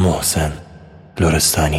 محسن لرستانی.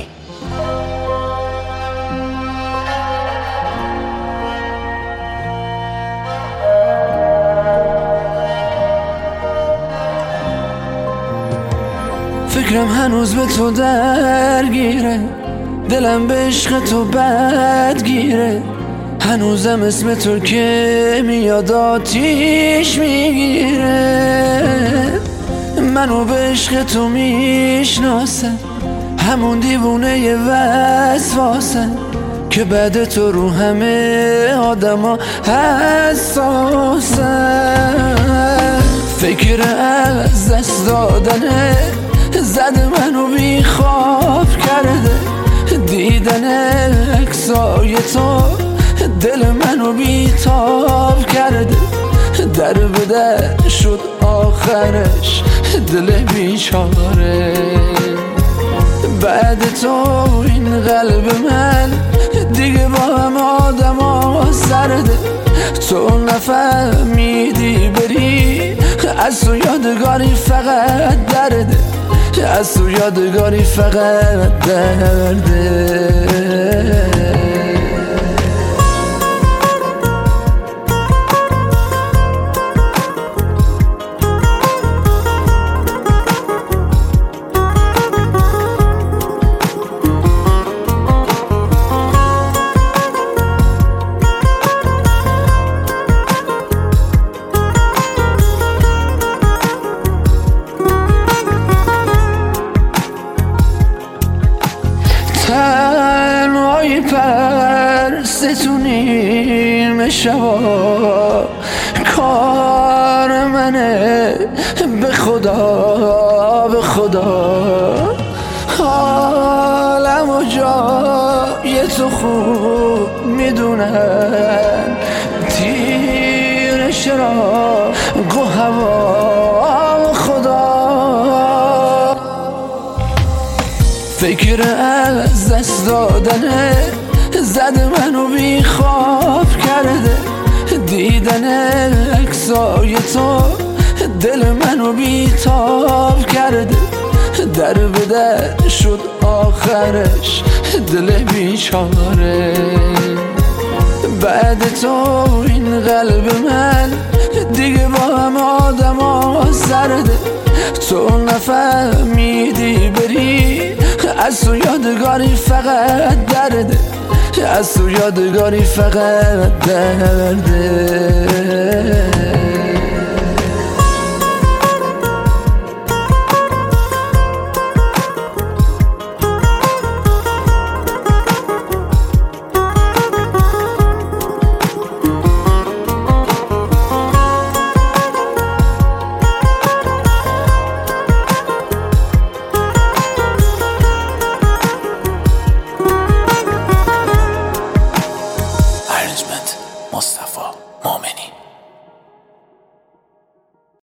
فکرم هنوز به تو درگیره، دلم به عشق تو بدگیره، هنوزم اسم تو که میاد آتیش میگیره. منو به عشق تو میشناسن، همون دیوونه وسواسن که بعد تو رو همه آدما حساسن. فکر از دست دادنه زده منو بی خواب کرده، دیدن عکسای تو دل منو بی تاب کرده. در به در شد آخرش دل بیچاره، بعد تو این قلب من دیگه با هم آدم ها سرده. تو نفهمیدی بری، از تو یادگاری فقط درده، از تو یادگاری فقط درده. تنهایی پرستونیم شبا، کار منه به خدا به خدا. حالم و جای تو خوب میدونن، تیر چراغ و هوا خدا. فکر از دست دادنه زده منو بی خواب کرده، دیدن عکسای تو دل منو بی تاب کرده. در به در شد آخرش دل بیچاره، بعد تو این قلب من دیگه با هم آدم ها سرده. تو نفهمیدی بری، از تو یادگاری فقط درده، از تو یادگاری فقط درده.